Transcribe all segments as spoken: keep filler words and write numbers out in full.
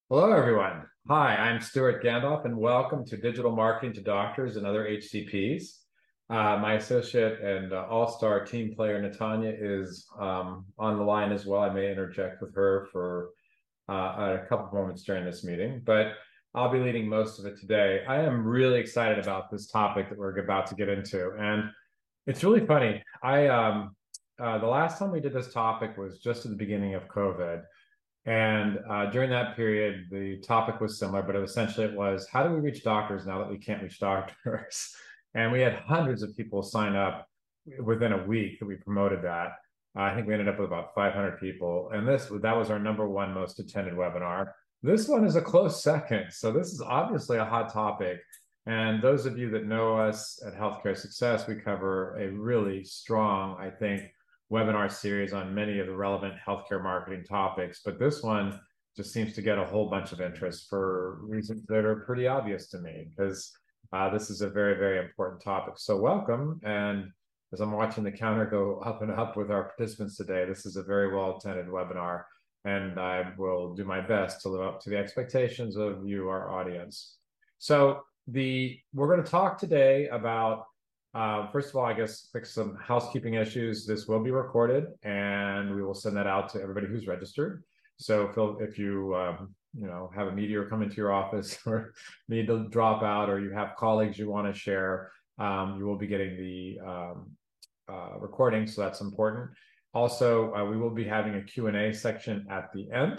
Hello, everyone. Hi, I'm Stuart Gandalf, and welcome to Digital Marketing to Doctors and Other H C Ps. Uh, my associate and uh, all-star team player, Natanya, is um, on the line as well. I may interject with her for uh, a couple of moments during this meeting, but I'll be leading most of it today. I am really excited about this topic that we're about to get into, and it's really funny. I um, uh, The last time we did this topic was just at the beginning of COVID. And uh, during that period, the topic was similar, but it essentially it was how do we reach doctors now that we can't reach doctors? And we had hundreds of people sign up within a week that we promoted that. Uh, I think we ended up with about five hundred people, and this that was our number one most attended webinar. This one is a close second, so this is obviously a hot topic. And those of you that know us at Healthcare Success, we cover a really strong, I think, webinar series on many of the relevant healthcare marketing topics, but this one just seems to get a whole bunch of interest for reasons that are pretty obvious to me, because uh, this is a very, very important topic. So welcome. And as I'm watching the counter go up and up with our participants today, this is a very well attended webinar, and I will do my best to live up to the expectations of you, our audience. So the we're going to talk today about uh, first of all, I guess fix some housekeeping issues. This will be recorded, and we will send that out to everybody who's registered. So if, if you um, you know have a meteor come into your office or need to drop out, or you have colleagues you want to share, um, you will be getting the um, uh, recording. So that's important. Also, uh, we will be having a Q and A section at the end.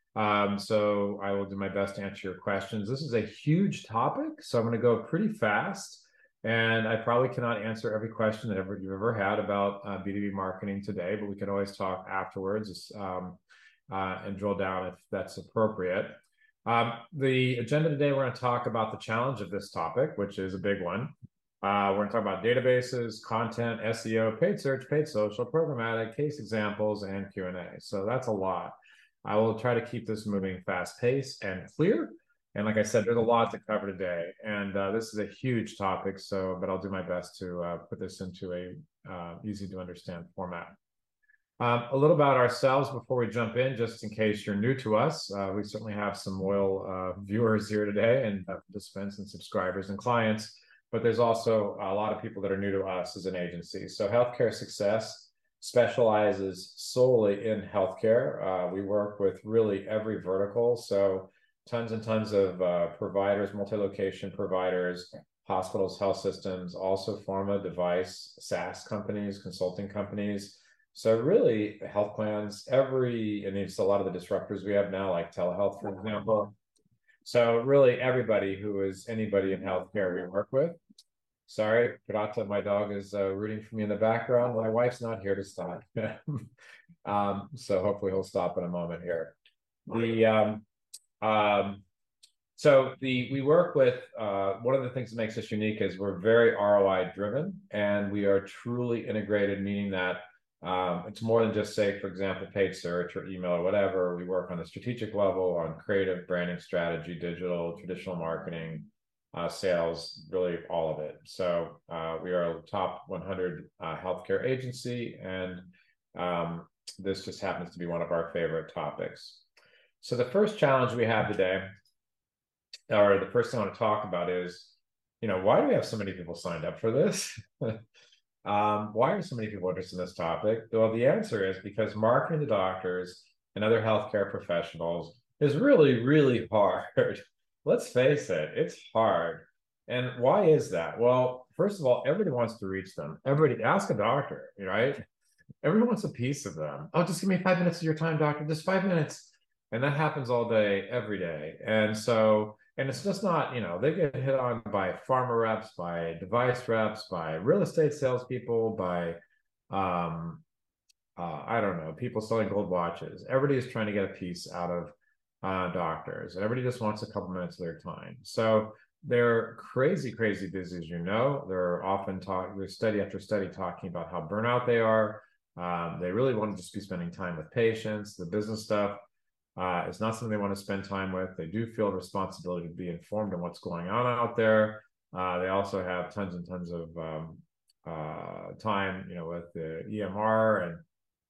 Um, so I will do my best to answer your questions. This is a huge topic, so I'm going to go pretty fast. And I probably cannot answer every question that ever you've ever had about uh, B two B marketing today, but we can always talk afterwards um, uh, and drill down if that's appropriate. Um, the agenda today, we're going to talk about the challenge of this topic, which is a big one. Uh, we're going to talk about databases, content, S E O, paid search, paid social, programmatic, case examples, and Q and A. So that's a lot. I will try to keep this moving fast paced and clear. And like I said, there's a lot to cover today, and uh, this is a huge topic. So, but I'll do my best to uh, put this into a uh, easy to understand format. Um, a little about ourselves before we jump in, just in case you're new to us. Uh, we certainly have some loyal uh, viewers here today, and uh, participants and subscribers and clients. But there's also a lot of people that are new to us as an agency. So, Healthcare Success specializes solely in healthcare. Uh, we work with really every vertical. So tons and tons of uh, providers, multi-location providers, hospitals, health systems, also pharma, device, SaaS companies, consulting companies. So really health plans, every, and it's a lot of the disruptors we have now, like telehealth, for example. So really everybody who is anybody in healthcare we work with. Sorry, Pirata, my dog is uh, rooting for me in the background. My wife's not here to stop. um, so hopefully he'll stop in a moment here. The um, um, so the we work with uh, one of the things that makes us unique is we're very R O I driven, and we are truly integrated, meaning that um, it's more than just, say, for example, paid search or email or whatever. We work on a strategic level, on creative, branding, strategy, digital, traditional marketing, uh, sales, really all of it. So uh, we are a top one hundred uh, healthcare agency, and um, this just happens to be one of our favorite topics. So the first challenge we have today, or the first thing I want to talk about is, you know, why do we have so many people signed up for this? um, why are so many people interested in this topic? Well, the answer is because marketing to doctors and other healthcare professionals is really, really hard. Let's face it, it's hard. And why is that? Well, first of all, everybody wants to reach them. Everybody, ask a doctor, right? Everyone wants a piece of them. Oh, just give me five minutes of your time, doctor. Just five minutes. And that happens all day, every day. And so, and it's just not, you know, they get hit on by pharma reps, by device reps, by real estate salespeople, by, um, uh, I don't know, people selling gold watches. Everybody is trying to get a piece out of uh, doctors. Everybody just wants a couple minutes of their time. So they're crazy, crazy busy, as you know. They're often talking, there's study after study talking about how burnout they are. Um, they really want to just be spending time with patients. The business stuff uh, is not something they want to spend time with. They do feel responsibility to be informed on what's going on out there. Uh, they also have tons and tons of um, uh, time, you know, with the E M R and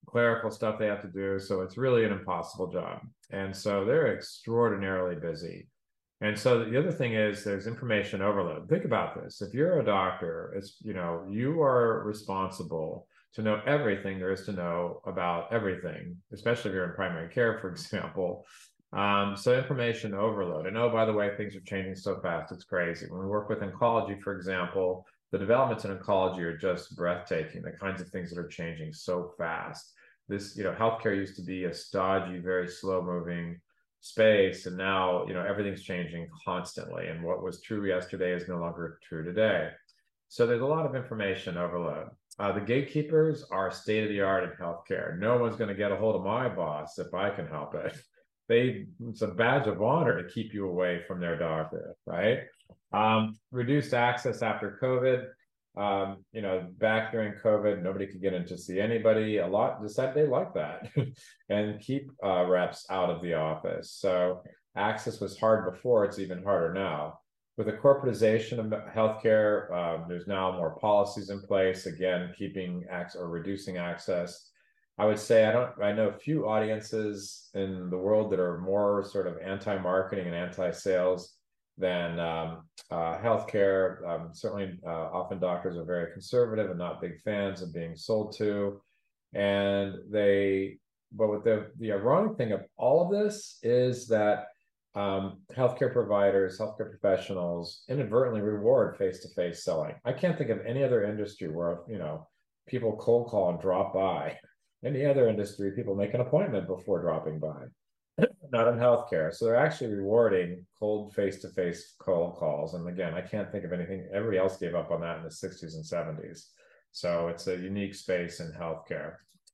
clerical stuff they have to do. So it's really an impossible job. And so they're extraordinarily busy. And so the other thing is there's information overload. Think about this. If you're a doctor, it's, you know, you are responsible to know everything there is to know about everything, especially if you're in primary care, for example. Um, so information overload. And oh, by the way, things are changing so fast. It's crazy. When we work with oncology, for example, the developments in oncology are just breathtaking, the kinds of things that are changing so fast. This, you know, healthcare used to be a stodgy, very slow moving space, and now, you know, everything's changing constantly, and what was true yesterday is no longer true today. So there's a lot of information overload. Uh, the gatekeepers are state of the art in healthcare. No one's going to get a hold of my boss if I can help it. They, it's a badge of honor to keep you away from their doctor, right? Um, reduced access after COVID. Um, you know, back during COVID, nobody could get in to see anybody. A lot decided they like that and keep uh, reps out of the office. So access was hard before, it's even harder now. With the corporatization of healthcare, uh, there's now more policies in place, again, keeping access or reducing access. I would say I don't, I know few audiences in the world that are more sort of anti-marketing and anti-sales than um, uh, healthcare. Um, certainly, uh, often doctors are very conservative and not big fans of being sold to. And they, but with the, the ironic thing of all of this is that um, healthcare providers, healthcare professionals inadvertently reward face-to-face selling. I can't think of any other industry where, you know, people cold call and drop by. Any other industry, people make an appointment before dropping by. Not in healthcare. So they're actually rewarding cold face-to-face cold calls. And again, I can't think of anything. Everybody else gave up on that in the sixties and seventies. So it's a unique space in healthcare.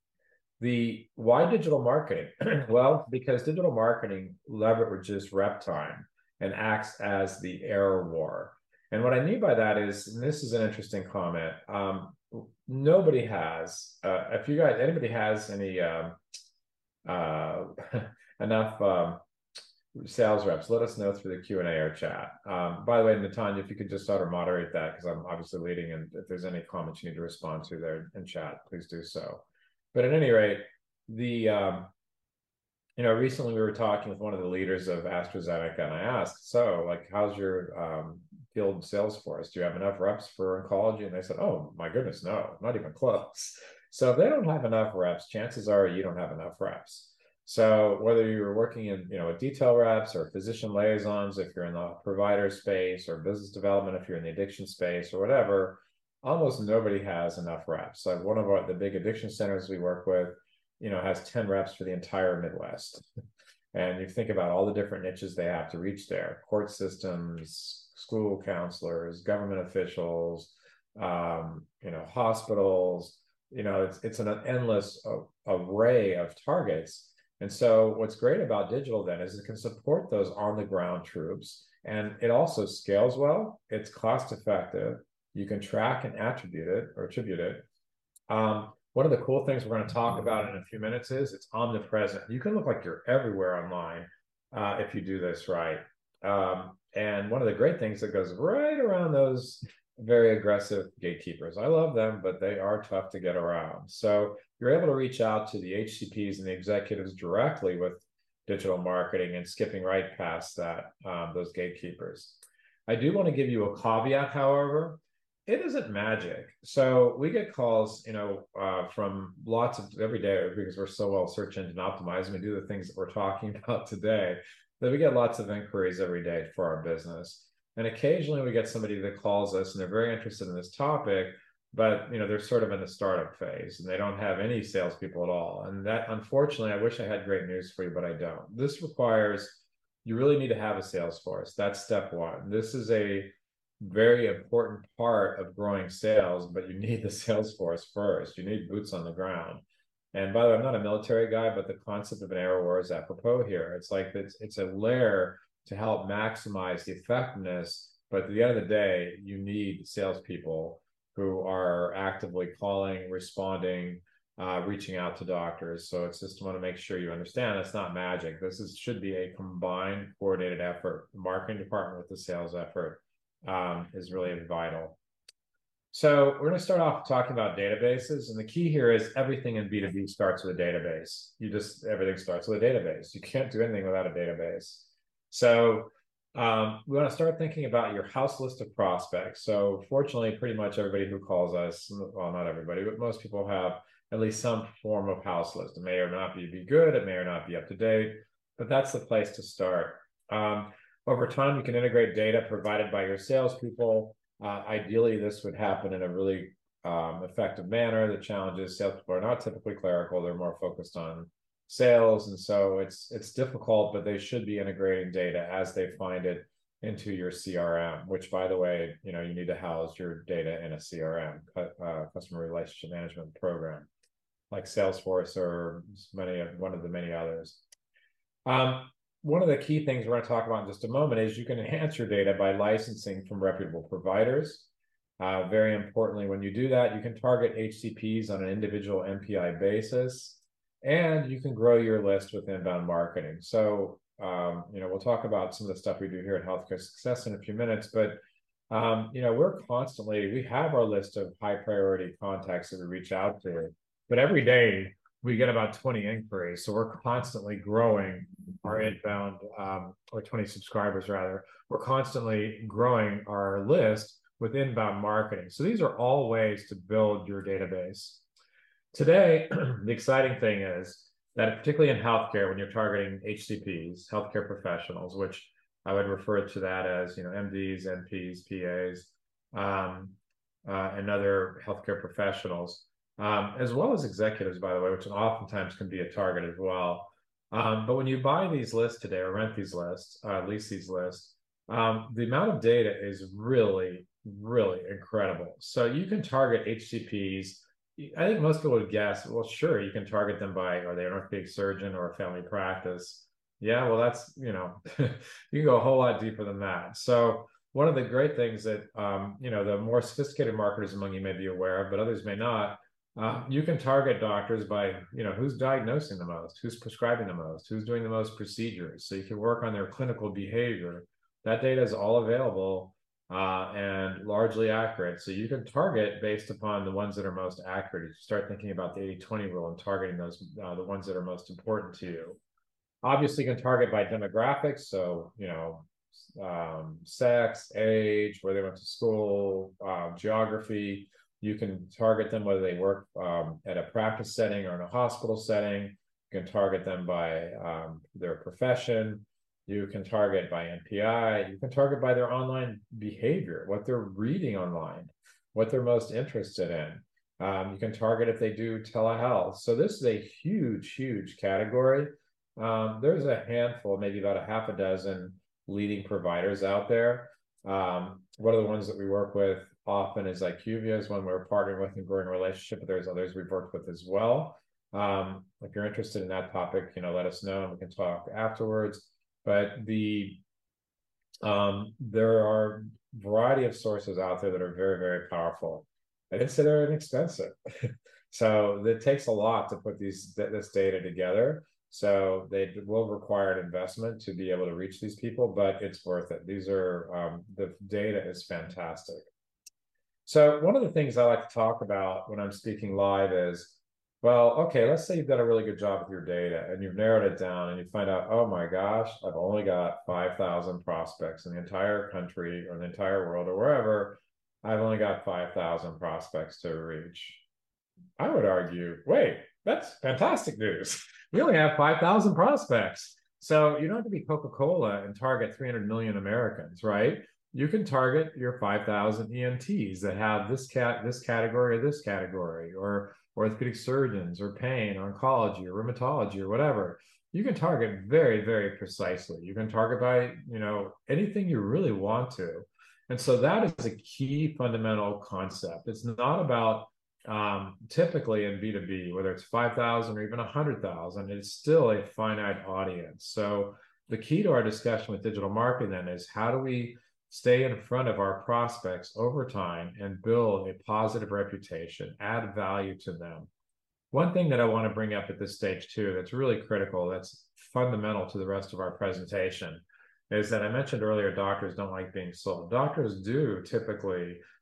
The why digital marketing? Well, because digital marketing leverages rep time and acts as the error war. And what I mean by that is, and this is an interesting comment, um, nobody has, uh, if you guys, anybody has any um, uh, enough um, sales reps, let us know through the Q and A or chat. Um, by the way, Natanya, if you could just auto moderate that, because I'm obviously leading, and if there's any comments you need to respond to there in chat, please do so. But at any rate, the um, you know, recently we were talking with one of the leaders of AstraZeneca, and I asked, so like, how's your um, field sales force? Do you have enough reps for oncology? And they said, oh my goodness, no, not even close. So if they don't have enough reps, chances are you don't have enough reps. So whether you're working in, you know, with detail reps or physician liaisons, if you're in the provider space, or business development, if you're in the addiction space or whatever, almost nobody has enough reps. Like one of our, the big addiction centers we work with, you know, has ten reps for the entire Midwest. And you think about all the different niches they have to reach there: court systems, school counselors, government officials, um, you know, hospitals, you know, it's, it's an endless uh, array of targets. And so what's great about digital then is it can support those on the ground troops, and it also scales well. It's cost effective. You can track and attribute it or attribute it. Um, one of the cool things we're going to talk about in a few minutes is it's omnipresent. You can look like you're everywhere online uh, if you do this right. Um, and one of the great things that goes right around those very aggressive gatekeepers. I love them, but they are tough to get around. So you're able to reach out to the H C Ps and the executives directly with digital marketing and skipping right past that, um, those gatekeepers. I do want to give you a caveat, however. It isn't magic. So we get calls, you know, uh, from lots of every day, because we're so well search engine optimized and we do the things that we're talking about today, that we get lots of inquiries every day for our business. And occasionally we get somebody that calls us and they're very interested in this topic, but you know, they're sort of in the startup phase and they don't have any salespeople at all. And that, unfortunately, I wish I had great news for you, but I don't. This requires, you really need to have a sales force. That's step one. This is a very important part of growing sales, but you need the sales force first. You need boots on the ground. And by the way, I'm not a military guy, but the concept of an error war is apropos here. It's like it's, it's a layer to help maximize the effectiveness. But at the end of the day, you need salespeople who are actively calling, responding, uh, reaching out to doctors. So it's just want to make sure you understand it's not magic. This is should be a combined, coordinated effort. The marketing department with the sales effort um, is really vital. So we're going to start off talking about databases, and the key here is everything in B two B starts with a database. You just everything starts with a database. You can't do anything without a database. So um, we want to start thinking about your house list of prospects. So fortunately, pretty much everybody who calls us, well, not everybody, but most people have at least some form of house list. It may or not be, be good, it may or not be up to date, but that's the place to start. Um, over time, you can integrate data provided by your salespeople. Uh, ideally, this would happen in a really um, effective manner. The challenge is salespeople are not typically clerical; they're more focused on sales, and so it's it's difficult. But they should be integrating data as they find it into your C R M. Which, by the way, you know you need to house your data in a C R M, uh, customer relationship management program, like Salesforce or many one of the many others. Um, One of the key things we're going to talk about in just a moment is you can enhance your data by licensing from reputable providers. Uh, very importantly, when you do that, you can target H C Ps on an individual M P I basis, and you can grow your list with inbound marketing. So, um, you know, we'll talk about some of the stuff we do here at Healthcare Success in a few minutes, but, um, you know, we're constantly, we have our list of high priority contacts that we reach out to, but every day, we get about twenty inquiries. So we're constantly growing our inbound, um, or twenty subscribers rather. We're constantly growing our list with inbound marketing. So these are all ways to build your database. Today, the exciting thing is that particularly in healthcare, when you're targeting H C Ps, healthcare professionals, which I would refer to that as, you know, M Ds, N Ps, P As, um, uh, and other healthcare professionals, um, as well as executives, by the way, which oftentimes can be a target as well. Um, but when you buy these lists today or rent these lists, uh, lease these lists, um, the amount of data is really, really incredible. So you can target H C Ps. I think most people would guess, well, sure, you can target them by, are they an orthopedic surgeon or a family practice? Yeah, well, that's, you know, you can go a whole lot deeper than that. So one of the great things that, um, you know, the more sophisticated marketers among you may be aware of, but others may not, uh, you can target doctors by, you know, who's diagnosing the most, who's prescribing the most, who's doing the most procedures. So you can work on their clinical behavior. That data is all available uh, and largely accurate. So you can target based upon the ones that are most accurate. You start thinking about the eighty twenty rule and targeting those, uh, the ones that are most important to you. Obviously, you can target by demographics. So, you know, um, sex, age, where they went to school, uh, geography. You can target them whether they work um, at a practice setting or in a hospital setting. You can target them by um, their profession. You can target by N P I. You can target by their online behavior, what they're reading online, what they're most interested in. Um, you can target if they do telehealth. So this is a huge, huge category. Um, there's a handful, maybe about a half a dozen leading providers out there. Um, one of the ones that we work with often is IQVIA, is one we're partnering with and growing a relationship, but there's others we've worked with as well. Um, if you're interested in that topic, you know, let us know and we can talk afterwards. But the um, there are a variety of sources out there that are very, very powerful. I didn't say they're inexpensive. So it takes a lot to put these this data together. So they will require an investment to be able to reach these people, but it's worth it. These are, um, the data is fantastic. So one of the things I like to talk about when I'm speaking live is, well, okay, let's say you've done a really good job with your data and you've narrowed it down and you find out, oh my gosh, I've only got five thousand prospects in the entire country or the entire world or wherever. I've only got five thousand prospects to reach. I would argue, wait, that's fantastic news. We only have five thousand prospects. So you don't have to be Coca-Cola and target three hundred million Americans, right? You can target your five thousand E N Ts that have this cat, this category or this category, or orthopedic surgeons or pain, or oncology or rheumatology or whatever. You can target very, very precisely. You can target by, you know, anything you really want to. And so that is a key fundamental concept. It's not about um, typically in B two B, whether it's five thousand or even one hundred thousand, it's still a finite audience. So the key to our discussion with digital marketing then is how do we stay in front of our prospects over time and build a positive reputation, add value to them. One thing that I want to bring up at this stage too, that's really critical, that's fundamental to the rest of our presentation, is that I mentioned earlier, doctors don't like being sold. Doctors do typically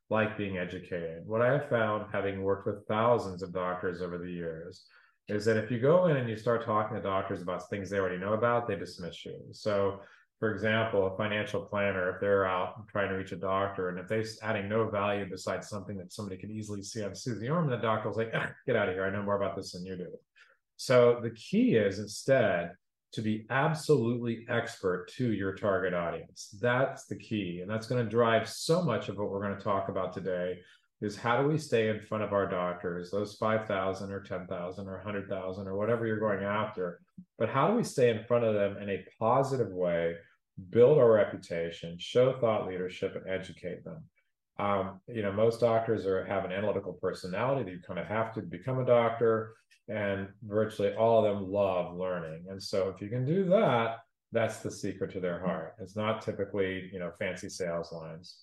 like being educated. What I have found, having worked with thousands of doctors over the years, is that if you go in and you start talking to doctors about things they already know about, they dismiss you. So, for example, a financial planner, if they're out trying to reach a doctor, and if they're adding no value besides something that somebody could easily see on Susie Orman, the doctor will say, ah, get out of here. I know more about this than you do. So the key is instead to be absolutely expert to your target audience. That's the key. And that's going to drive so much of what we're going to talk about today is how do we stay in front of our doctors, those five thousand or ten thousand or one hundred thousand or whatever you're going after, but how do we stay in front of them in a positive way, build our reputation, show thought leadership, and educate them. Um, you know, most doctors are have an analytical personality that you kind of have to become a doctor, and virtually all of them love learning. And so if you can do that, that's the secret to their heart. It's not typically, you know, fancy sales lines.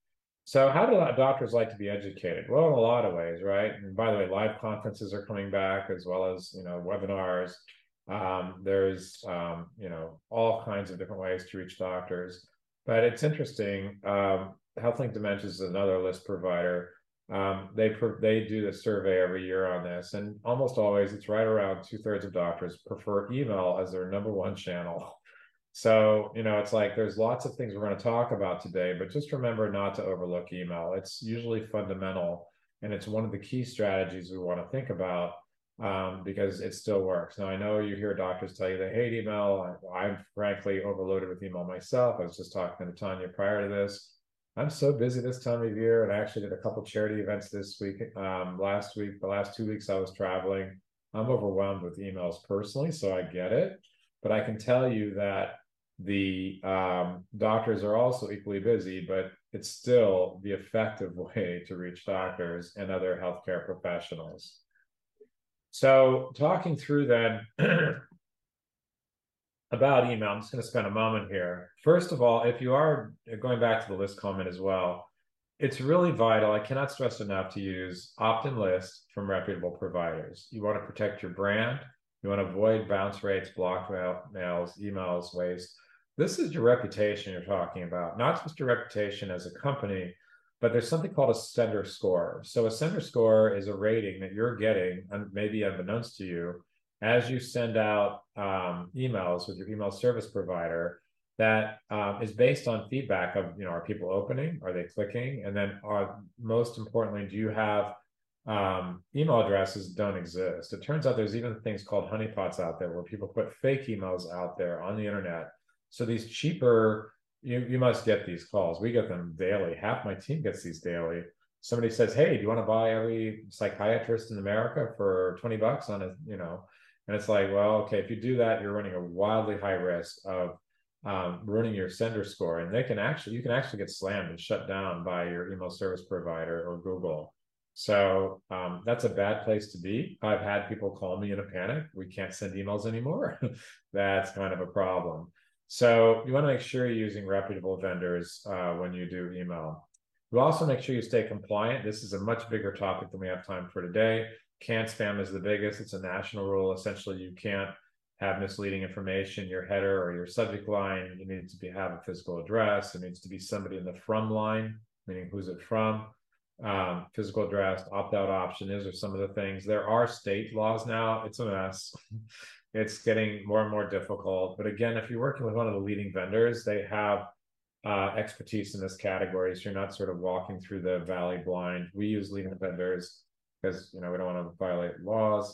So how do doctors like to be educated? Well, in a lot of ways, right? And by the way, live conferences are coming back as well as, you know, webinars. Um, there's, um, you know, all kinds of different ways to reach doctors. But it's interesting. Um, HealthLink Dementia is another list provider. Um, they they do the survey every year on this, and almost always it's right around two thirds of doctors prefer email as their number one channel. So, you know, it's like there's lots of things we're going to talk about today, but just remember not to overlook email. It's usually fundamental, and it's one of the key strategies we want to think about um, because it still works. Now, I know you hear doctors tell you they hate email. I, I'm frankly overloaded with email myself. I was just talking to Tanya prior to this. I'm so busy this time of year, and I actually did a couple charity events this week. Um, last week, the last two weeks I was traveling. I'm overwhelmed with emails personally, so I get it. But I can tell you that the um, doctors are also equally busy, but it's still the effective way to reach doctors and other healthcare professionals. So talking through then about email, I'm just going to spend a moment here. First of all, if you are going back to the list comment as well, it's really vital. I cannot stress enough to use opt-in lists from reputable providers. You want to protect your brand. You want to avoid bounce rates, blocked mail, mails, emails, waste. This is your reputation you're talking about, not just your reputation as a company, but there's something called a sender score. So a sender score is a rating that you're getting, and maybe unbeknownst to you, as you send out um, emails with your email service provider that um, is based on feedback of, you know, are people opening? Are they clicking? And then are, most importantly, do you have um, email addresses that don't exist? It turns out there's even things called honeypots out there where people put fake emails out there on the internet. So these cheaper, you, you must get these calls. We get them daily. Half my team gets these daily. Somebody says, hey, do you want to buy every psychiatrist in America for twenty bucks on a, you know, and it's like, well, okay, if you do that, you're running a wildly high risk of um, ruining your sender score. And they can actually, you can actually get slammed and shut down by your email service provider or Google. So um, that's a bad place to be. I've had people call me in a panic. We can't send emails anymore. That's kind of a problem. So you want to make sure you're using reputable vendors uh, when you do email. You also make sure you stay compliant. This is a much bigger topic than we have time for today. Canned spam is the biggest. It's a national rule. Essentially, you can't have misleading information, your header or your subject line. You need to be, have a physical address. It needs to be somebody in the from line, meaning who's it from. Um, physical address, opt-out option. These are some of the things. There are state laws now. It's a mess. It's getting more and more difficult. But again, if you're working with one of the leading vendors, they have uh, expertise in this category. So you're not sort of walking through the valley blind. We use leading vendors because, you know, we don't want to violate laws.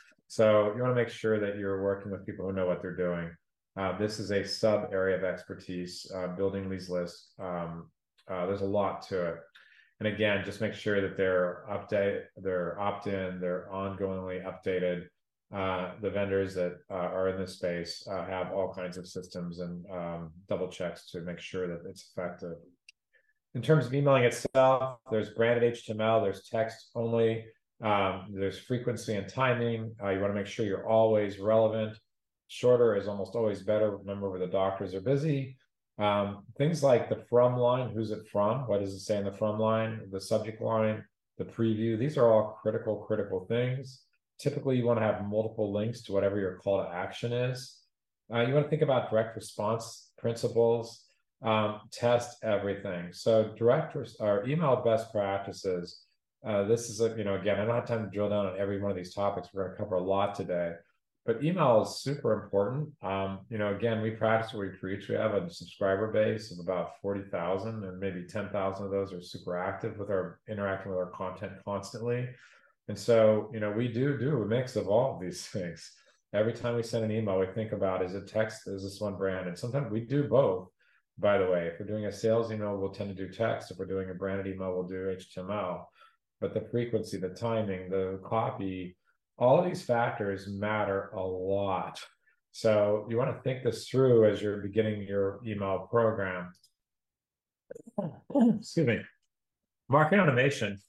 So you want to make sure that you're working with people who know what they're doing. Uh, this is a sub area of expertise, uh, building these lists. Um, uh, there's a lot to it. And again, just make sure that they're update, they're opt-in, they're ongoingly updated. Uh, the vendors that uh, are in this space uh, have all kinds of systems and um, double checks to make sure that it's effective. In terms of emailing itself, there's branded H T M L, there's text only, um, there's frequency and timing. Uh, you want to make sure you're always relevant. Shorter is almost always better. Remember, where the doctors are busy. Um, things like the from line, who's it from? What does it say in the from line? The subject line, the preview. These are all critical, critical things. Typically, you want to have multiple links to whatever your call to action is. Uh, you want to think about direct response principles. um, test everything. So directors or email best practices. Uh, this is a, you know, again, I don't have time to drill down on every one of these topics. We're going to cover a lot today, but email is super important. Um, you know, again, we practice what we preach. We have a subscriber base of about forty thousand, and maybe ten thousand of those are super active with our interacting with our content constantly. And so, you know, we do do a mix of all of these things. Every time we send an email, we think about, is it text? Is this one brand? And sometimes we do both. By the way, if we're doing a sales email, we'll tend to do text. If we're doing a branded email, we'll do H T M L. But the frequency, the timing, the copy, all of these factors matter a lot. So you want to think this through as you're beginning your email program. Excuse me. Marketing automation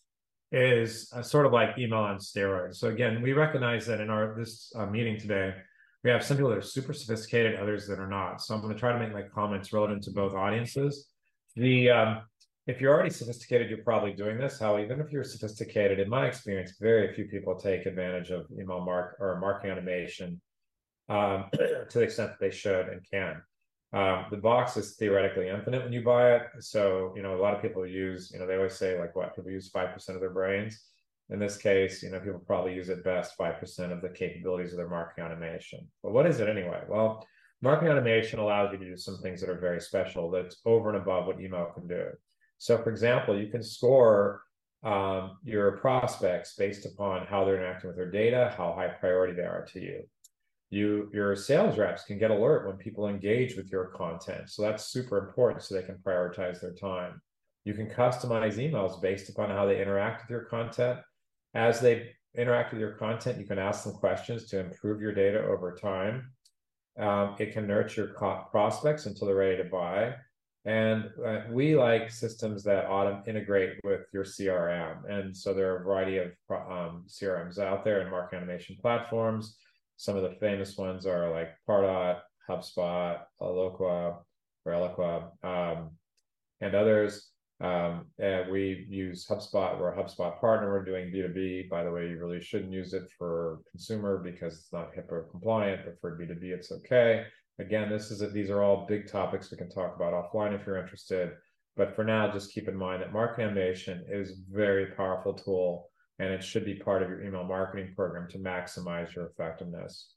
is uh, sort of like email on steroids. So again, we recognize that in our this uh, meeting today, we have some people that are super sophisticated, others that are not. So I'm going to try to make my comments relevant to both audiences. The um, if you're already sophisticated, you're probably doing this. How even if you're sophisticated, in my experience, very few people take advantage of email mark or marketing automation um, to the extent that they should and can. Um, the box is theoretically infinite when you buy it. So, you know, a lot of people use, you know, they always say like what, people use five percent of their brains. In this case, you know, people probably use at best five percent of the capabilities of their marketing automation. But what is it anyway? Well, marketing automation allows you to do some things that are very special that's over and above what email can do. So for example, you can score um, your prospects based upon how they're interacting with their data, how high priority they are to you. You, your sales reps can get alert when people engage with your content. So that's super important so they can prioritize their time. You can customize emails based upon how they interact with your content. As they interact with your content, you can ask them questions to improve your data over time. Um, it can nurture prospects until they're ready to buy. And uh, we like systems that auto integrate with your C R M. And so there are a variety of um, C R Ms out there and marketing automation platforms. Some of the famous ones are like Pardot, HubSpot, Eloqua, or Eloqua, um, and others. Um, and we use HubSpot. We're a HubSpot partner. We're doing B two B. By the way, you really shouldn't use it for consumer because it's not HIPAA compliant, but for B two B, it's okay. Again, this is a, these are all big topics we can talk about offline if you're interested. But for now, just keep in mind that marketing automation is a very powerful tool, and it should be part of your email marketing program to maximize your effectiveness.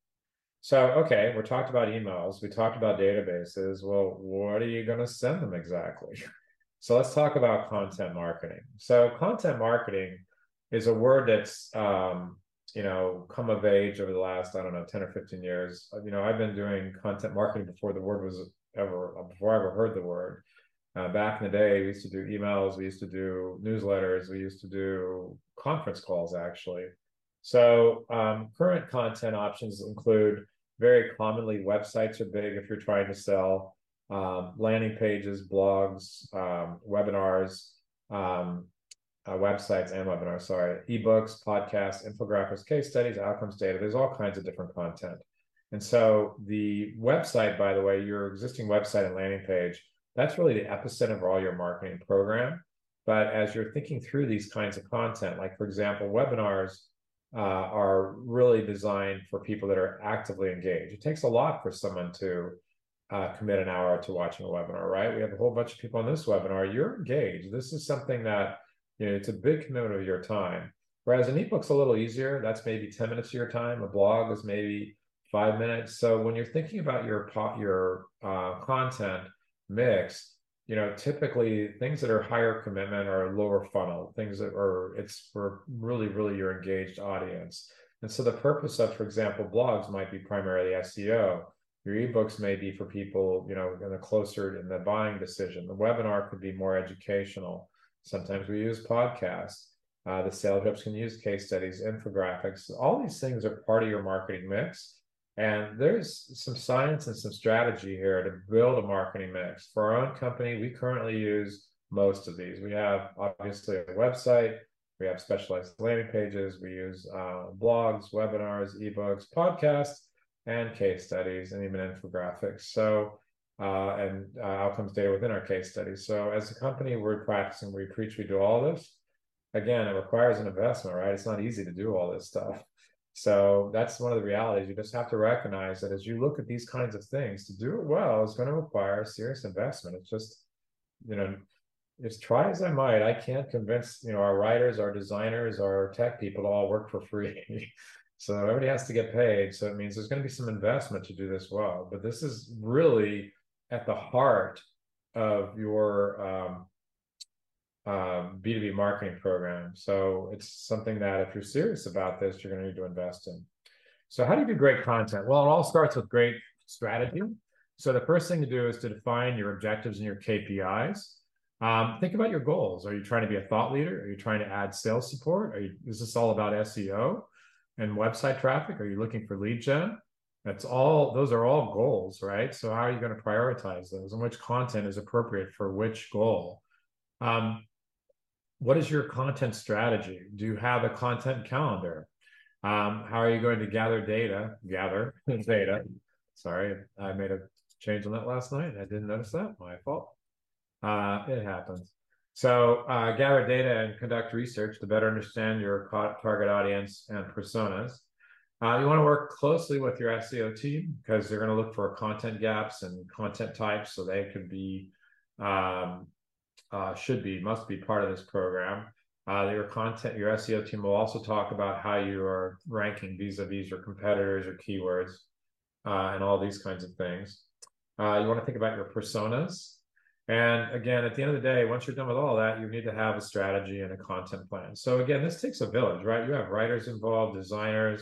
So, okay, we talked about emails. We talked about databases. Well, what are you going to send them exactly? So let's talk about content marketing. So content marketing is a word that's, um, you know, come of age over the last, I don't know, ten or fifteen years. You know, I've been doing content marketing before the word was ever, before I ever heard the word. Uh, back in the day, we used to do emails, we used to do newsletters, we used to do conference calls, actually. So um, current content options include, very commonly, websites are big if you're trying to sell. Um, landing pages, blogs, um, webinars, um, uh, websites and webinars, sorry, ebooks, podcasts, infographics, case studies, outcomes data. There's all kinds of different content. And so the website, by the way, your existing website and landing page, that's really the epicenter of all your marketing program. But as you're thinking through these kinds of content, like for example, webinars uh, are really designed for people that are actively engaged. It takes a lot for someone to Uh, commit an hour to watching a webinar, right? We have a whole bunch of people on this webinar. You're engaged. This is something that, you know, it's a big commitment of your time. Whereas an ebook's a little easier. That's maybe ten minutes of your time. A blog is maybe five minutes. So when you're thinking about your your uh, content mix, you know, typically things that are higher commitment are lower funnel, things that are, it's for really, really your engaged audience. And so the purpose of, for example, blogs might be primarily S E O. Your ebooks may be for people, you know, in the closer in the buying decision. The webinar could be more educational. Sometimes we use podcasts. Uh, the sales reps can use case studies, infographics. All these things are part of your marketing mix. And there's some science and some strategy here to build a marketing mix. For our own company, we currently use most of these. We have obviously a website. We have specialized landing pages. We use uh, blogs, webinars, ebooks, podcasts, and case studies, and even infographics. So, uh, and uh, outcomes data within our case studies. So as a company, we're practicing, we preach, we do all this. Again, it requires an investment, right? It's not easy to do all this stuff. So that's one of the realities. You just have to recognize that as you look at these kinds of things, to do it well is going to require serious investment. It's just, you know, as try as I might, I can't convince, you know, our writers, our designers, our tech people to all work for free. So everybody has to get paid. So it means there's going to be some investment to do this well. But this is really at the heart of your um, um, B two B marketing program. So it's something that if you're serious about this, you're going to need to invest in. So how do you do great content? Well, it all starts with great strategy. So the first thing to do is to define your objectives and your K P Is. Um, think about your goals. Are you trying to be a thought leader? Are you trying to add sales support? Are you, is this all about S E O and website traffic? Are you looking for lead gen? That's all, those are all goals, right? So how are you going to prioritize those and which content is appropriate for which goal? Um, what is your content strategy? Do you have a content calendar? Um, how are you going to gather data? Gather data. Sorry, I made a change on that last night. I didn't notice that. My fault. Uh, it happens. So uh, gather data and conduct research to better understand your target audience and personas. Uh, you want to work closely with your S E O team because they're going to look for content gaps and content types, so they could be um, Uh, should be, must be part of this program. Uh, your content, your S E O team will also talk about how you are ranking vis-a-vis your competitors or keywords uh, and all these kinds of things. Uh, you want to think about your personas. And again, at the end of the day, once you're done with all that, you need to have a strategy and a content plan. So again, this takes a village, right? You have writers involved, designers,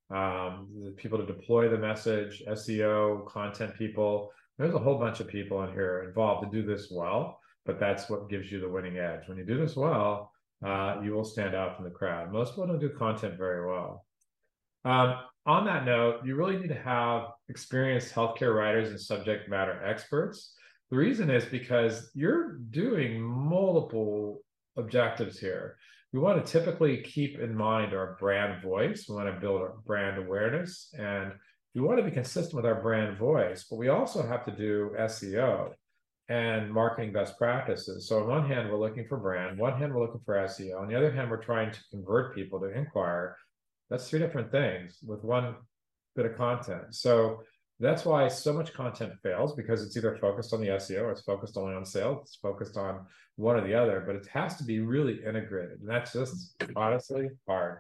um, the people to deploy the message, S E O, content people. There's a whole bunch of people in here involved to do this well. But that's what gives you the winning edge. When you do this well, uh, you will stand out from the crowd. Most people don't do content very well. Um, on that note, you really need to have experienced healthcare writers and subject matter experts. The reason is because you're doing multiple objectives here. We want to typically keep in mind our brand voice. We want to build our brand awareness, and we want to be consistent with our brand voice, but we also have to do S E O and marketing best practices. So on one hand, we're looking for brand, one hand, we're looking for S E O. On the other hand, we're trying to convert people to inquire. That's three different things with one bit of content. So that's why so much content fails, because it's either focused on the S E O or it's focused only on sales. It's focused on one or the other, but it has to be really integrated. And that's just honestly hard.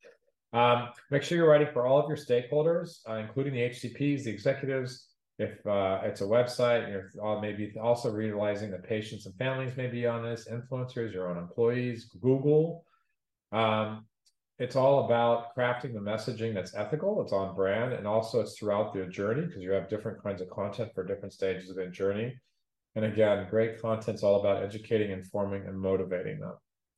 um, make sure you're writing for all of your stakeholders, uh, including the H C Ps, the executives. If uh, it's a website, you're maybe also realizing that patients and families may be on this, influencers, your own employees, Google. Um, it's all about crafting the messaging that's ethical, it's on brand, and also it's throughout the journey because you have different kinds of content for different stages of the journey. And again, great content's all about educating, informing, and motivating them.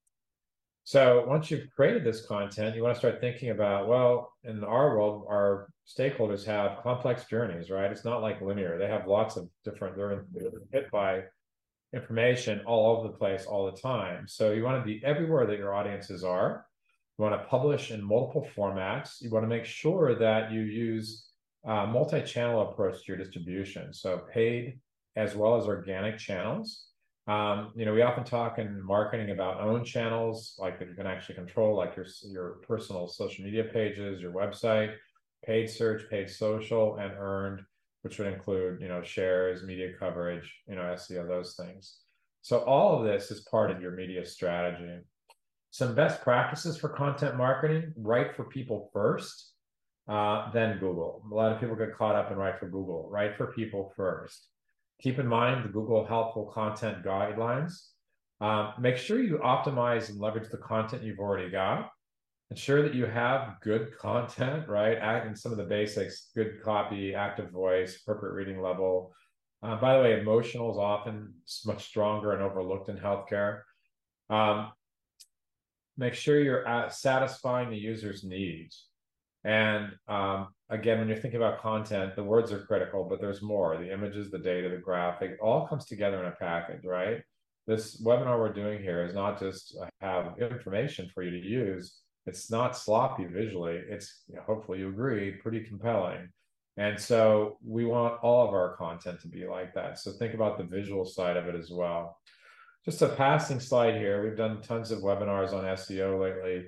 So once you've created this content, you want to start thinking about, well, in our world, our stakeholders have complex journeys, right? It's not like linear. They have lots of different, they're hit by information all over the place all the time. So you want to be everywhere that your audiences are. You want to publish in multiple formats. You want to make sure that you use a multi-channel approach to your distribution. So paid as well as organic channels. Um, you know, we often talk in marketing about own channels, like that you can actually control, like your, your personal social media pages, your website, paid search, paid social, and earned, which would include, you know, shares, media coverage, you know, S E O, those things. So all of this is part of your media strategy. Some best practices for content marketing: write for people first, uh, then Google. A lot of people get caught up in write for Google. Write for people first. Keep in mind the Google helpful content guidelines. Um, make sure you optimize and leverage the content you've already got. Ensure that you have good content, right? And some of the basics: good copy, active voice, appropriate reading level. Uh, by the way, emotional is often much stronger and overlooked in healthcare. Um, make sure you're at satisfying the user's needs. And um, again, when you're thinking about content, the words are critical, but there's more. The images, the data, the graphic, it all comes together in a package, right? This webinar we're doing here is not just have information for you to use. It's not sloppy visually. It's, you know, hopefully you agree, pretty compelling. And so we want all of our content to be like that. So think about the visual side of it as well. Just a passing slide here. We've done tons of webinars on S E O lately.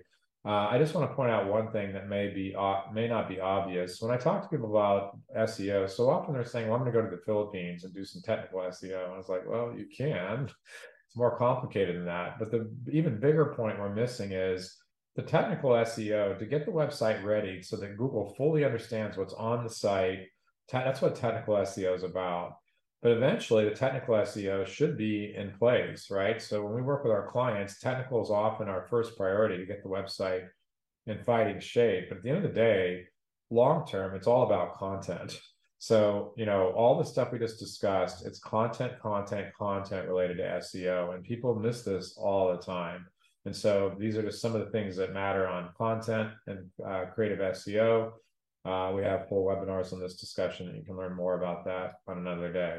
Uh, I just want to point out one thing that may be uh, may not be obvious. When I talk to people about S E O, so often they're saying, well, I'm going to go to the Philippines and do some technical S E O. And I was like, well, you can. It's more complicated than that. But the even bigger point we're missing is the technical S E O to get the website ready so that Google fully understands what's on the site. That's what technical S E O is about. But eventually, the technical S E O should be in place, right? So when we work with our clients, technical is often our first priority to get the website in fighting shape. But at the end of the day, long term, it's all about content. So, you know, all the stuff we just discussed, it's content, content, content related to S E O. And people miss this all the time. And so these are just some of the things that matter on content and uh, creative S E O. Uh, we have full webinars on this discussion, and you can learn more about that on another day.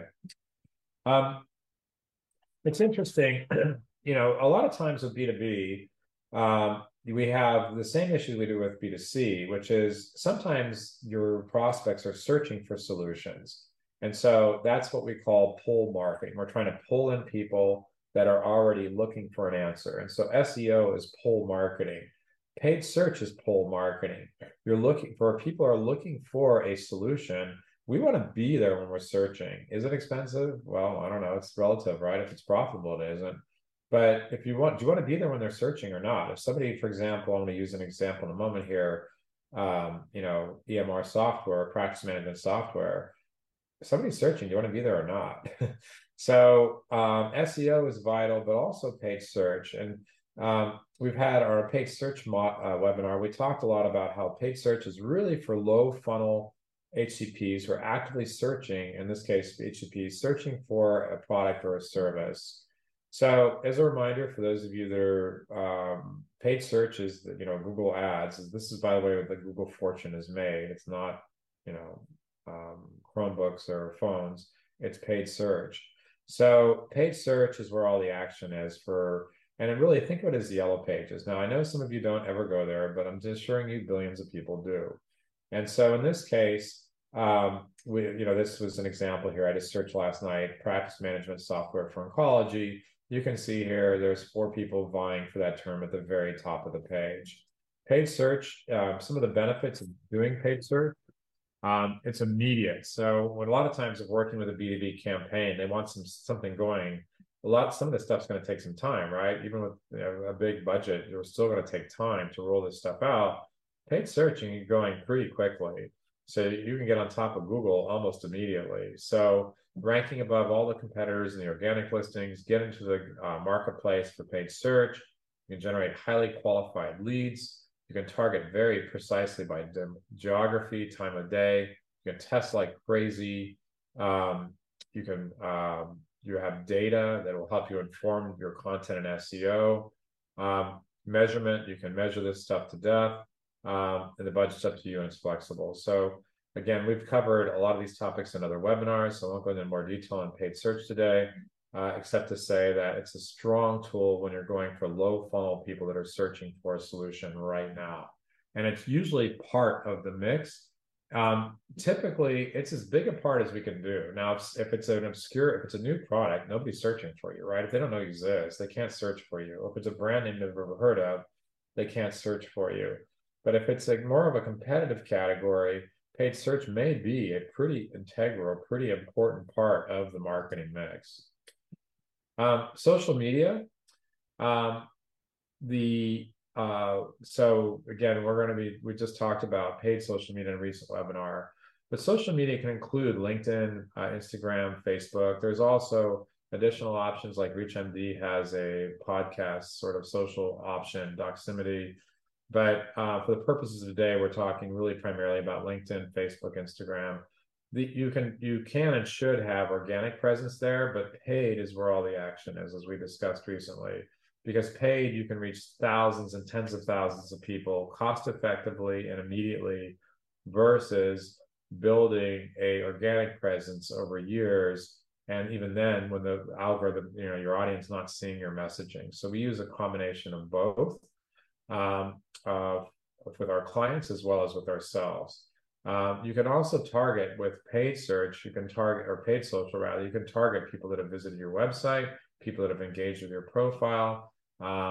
Um, it's interesting, you know, a lot of times with B two B, um, we have the same issues we do with B two C, which is sometimes your prospects are searching for solutions. And so that's what we call pull marketing. We're trying to pull in people that are already looking for an answer. And so S E O is pull marketing. Paid search is pull marketing. You're looking for people are looking for a solution. We want to be there when we're searching. Is it expensive? Well, I don't know. It's relative, right? If it's profitable, it isn't. But if you want, do you want to be there when they're searching or not? If somebody, for example, I'm going to use an example in a moment here, um, you know, E M R software, practice management software, if somebody's searching, do you want to be there or not? So um, S E O is vital, but also paid search. And um, we've had our paid search mo- uh, webinar. We talked a lot about how paid search is really for low funnel H C Ps who are actively searching, in this case, H C Ps searching for a product or a service. So as a reminder, for those of you that are um, paid search is, you know, Google Ads. This is, by the way, what the Google fortune is made. It's not, you know, um, Chromebooks or phones. It's paid search. So paid search is where all the action is for, and then really think of it as Yellow Pages. Now, I know some of you don't ever go there, but I'm just assuring you billions of people do. And so in this case, um, we, you know, this was an example here. I just searched last night, practice management software for oncology. You can see here, there's four people vying for that term at the very top of the page. Paid search, um, some of the benefits of doing paid search, um, it's immediate. So when a lot of times of working with a B two B campaign, they want some something going. A lot, some of this stuff's going to take some time, right? Even with, you know, a big budget, you're still going to take time to roll this stuff out. Paid searching is going pretty quickly. So you can get on top of Google almost immediately. So ranking above all the competitors in the organic listings, get into the uh, marketplace for paid search. You can generate highly qualified leads. You can target very precisely by geography, time of day. You can test like crazy. Um, you can um, you have data that will help you inform your content and S E O. Um, measurement, you can measure this stuff to death. Um, and the budget's up to you and it's flexible. So again, we've covered a lot of these topics in other webinars, so I won't go into more detail on paid search today, uh, except to say that it's a strong tool when you're going for low funnel people that are searching for a solution right now. And it's usually part of the mix. Um, typically, it's as big a part as we can do. Now, if, if it's an obscure, if it's a new product, nobody's searching for you, right? If they don't know you exist, they can't search for you. Or if it's a brand name they've never heard of, they can't search for you. But if it's a more of a competitive category, paid search may be a pretty integral, pretty important part of the marketing mix. Um, social media, um, the uh, so again, we're going to be, we just talked about paid social media in a recent webinar, but social media can include LinkedIn, uh, Instagram, Facebook. There's also additional options like ReachMD has a podcast sort of social option, Doximity. But uh, for the purposes of today, we're talking really primarily about LinkedIn, Facebook, Instagram. The, you can you can and should have organic presence there, but paid is where all the action is, as we discussed recently. Because paid, you can reach thousands and tens of thousands of people cost effectively and immediately, versus building a organic presence over years. And even then, when the algorithm, you know, your audience not seeing your messaging. So we use a combination of both. Um, uh, with our clients as well as with ourselves. Um, you can also target with paid search, you can target, or paid social rather, you can target people that have visited your website, people that have engaged with your profile. Um,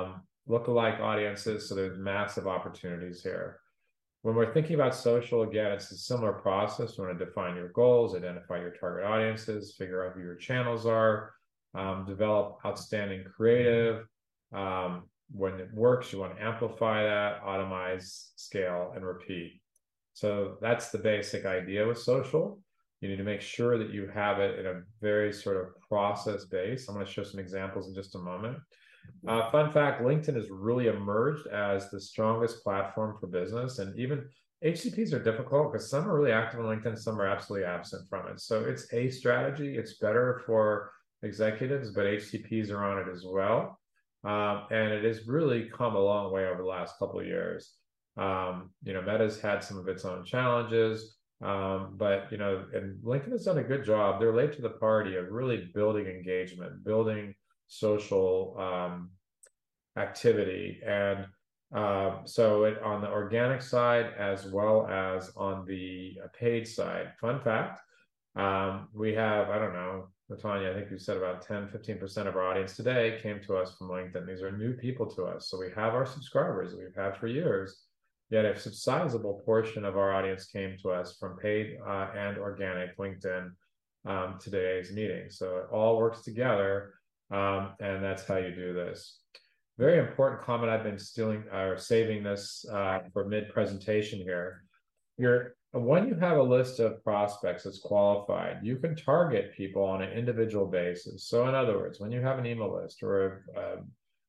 lookalike audiences. So there's massive opportunities here. When we're thinking about social, again, it's a similar process. You want to define your goals, identify your target audiences, figure out who your channels are, um, develop outstanding creative. Um, when it works, you want to amplify that, automize, scale, and repeat. So that's the basic idea with social. You need to make sure that you have it in a very sort of process base. I'm going to show some examples in just a moment. Uh, fun fact, LinkedIn has really emerged as the strongest platform for business. And even H C Ps are difficult because some are really active on LinkedIn, some are absolutely absent from it. So it's a strategy. It's better for executives, but H C Ps are on it as well. Um, and it has really come a long way over the last couple of years. Um, you know, Meta's had some of its own challenges, um, but, you know, and LinkedIn has done a good job. They're late to the party of really building engagement, building social um, activity. And uh, so it, on the organic side, as well as on the paid side, fun fact, um, we have, I don't know, Latanya, I think you said about ten, fifteen percent of our audience today came to us from LinkedIn. These are new people to us. So we have our subscribers that we've had for years, yet a sizable portion of our audience came to us from paid uh, and organic LinkedIn um, today's meeting. So it all works together. Um, and that's how you do this. Very important comment. I've been stealing or saving this uh, for mid-presentation here. You're, when you have a list of prospects that's qualified, you can target people on an individual basis. So in other words, when you have an email list or a,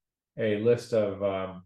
a list of um,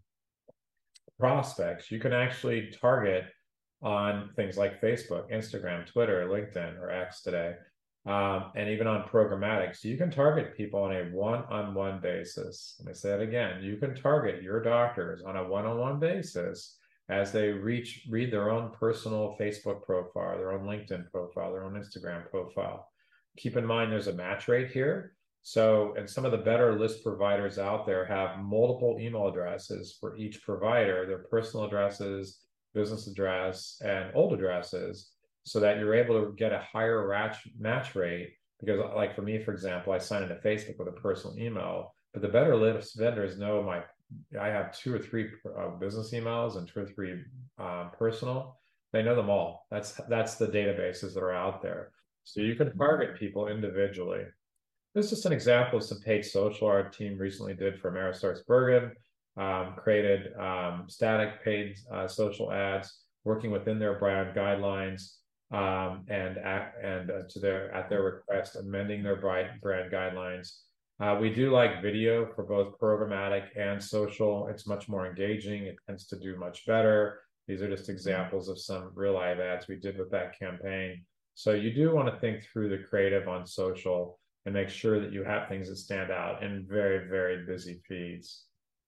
prospects, you can actually target on things like Facebook, Instagram, Twitter, LinkedIn, or X today. Um, and even on programmatic. So you can target people on a one-on-one basis. Let me say it again. You can target your doctors on a one-on-one basis as they reach, read their own personal Facebook profile, their own LinkedIn profile, their own Instagram profile. Keep in mind, there's a match rate here. So, and some of the better list providers out there have multiple email addresses for each provider, their personal addresses, business address, and old addresses, so that you're able to get a higher match, match rate. Because like for me, for example, I sign into Facebook with a personal email, but the better list vendors know my, I have two or three uh, business emails and two or three um, personal. They know them all. That's, that's the databases that are out there. So you can target people individually. This is just an example of some paid social our team recently did for Amerisource Bergen, um, created um, static paid uh, social ads, working within their brand guidelines. Um, and at, and uh, to their at their request, amending their brand guidelines. Uh, we do like video for both programmatic and social. It's much more engaging. It tends to do much better. These are just examples of some real live ads we did with that campaign. So you do want to think through the creative on social and make sure that you have things that stand out in very, very busy feeds.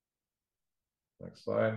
Next slide.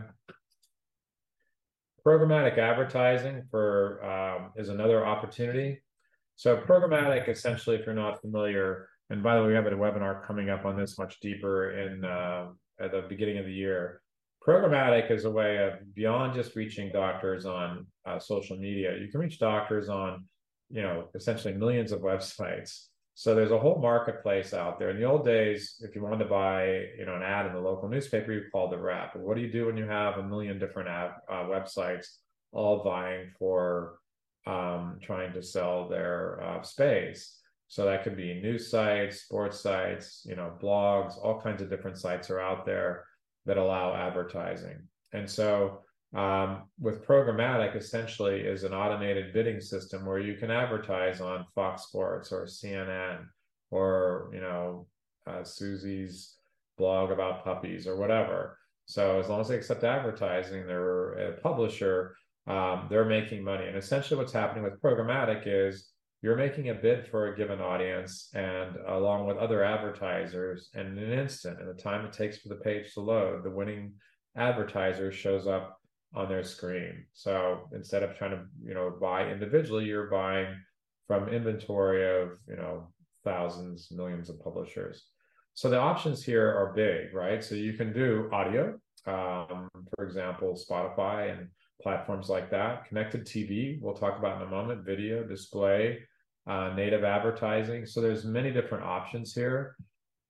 Programmatic advertising for um, is another opportunity. So programmatic, essentially, if you're not familiar, and by the way, we have a webinar coming up on this much deeper in uh, at the beginning of the year. Programmatic is a way of, beyond just reaching doctors on uh, social media, you can reach doctors on, you know, essentially millions of websites. So there's a whole marketplace out there. In the old days, if you wanted to buy, you know, an ad in the local newspaper, you called the rep. But what do you do when you have a million different ad, uh, websites all vying for um, trying to sell their uh, space? So that could be news sites, sports sites, you know, blogs, all kinds of different sites are out there that allow advertising. And so Um, with programmatic, essentially is an automated bidding system where you can advertise on Fox Sports or C N N or, you know, uh, Susie's blog about puppies or whatever. So as long as they accept advertising, they're a publisher, um, they're making money. And essentially what's happening with programmatic is you're making a bid for a given audience, and along with other advertisers, and in an instant, in the time it takes for the page to load, the winning advertiser shows up on their screen. So instead of trying to, you know, buy individually, you're buying from inventory of, you know, thousands, millions of publishers. So the options here are big, right? So you can do audio, um, for example, Spotify and platforms like that. Connected T V, we'll talk about in a moment, video, display, uh, native advertising. So there's many different options here.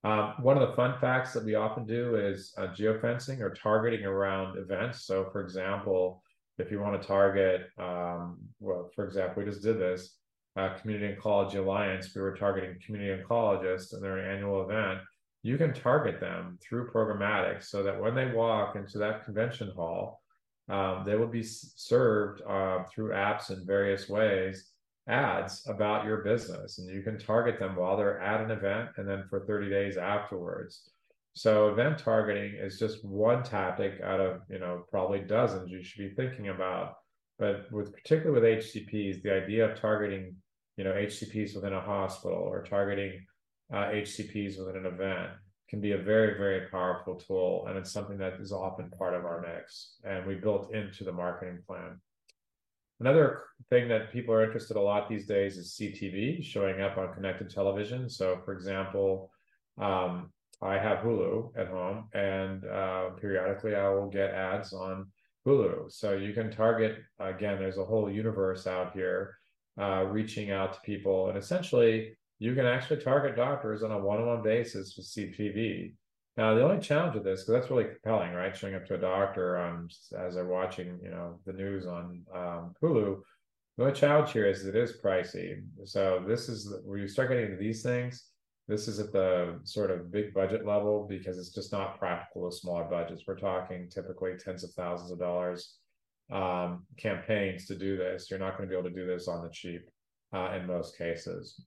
Um, one of the fun facts that we often do is uh, geofencing or targeting around events. So, for example, if you want to target, um, well, for example, we just did this, uh, Community Oncology Alliance, we were targeting community oncologists and their annual event. You can target them through programmatic so that when they walk into that convention hall, um, they will be served uh, through apps in various ways ads about your business, and you can target them while they're at an event and then for thirty days afterwards. So event targeting is just one tactic out of, you know, probably dozens you should be thinking about. But with particularly with H C Ps, the idea of targeting, you know, H C Ps within a hospital or targeting uh, H C Ps within an event can be a very, very powerful tool. And it's something that is often part of our mix and we built into the marketing plan. Another thing that people are interested a lot these days is C T V showing up on connected television. So, for example, um, I have Hulu at home, and uh, periodically I will get ads on Hulu. So you can target, again, there's a whole universe out here uh, reaching out to people. And essentially, you can actually target doctors on a one-on-one basis with C T V. Now, the only challenge with this, because that's really compelling, right? Showing up to a doctor on as they're watching, you know, the news on um, Hulu. The only challenge here is it is pricey. So this is where you start getting into these things. This is at the sort of big budget level because it's just not practical with smaller budgets. We're talking typically tens of thousands of dollars um, campaigns to do this. You're not going to be able to do this on the cheap uh, in most cases.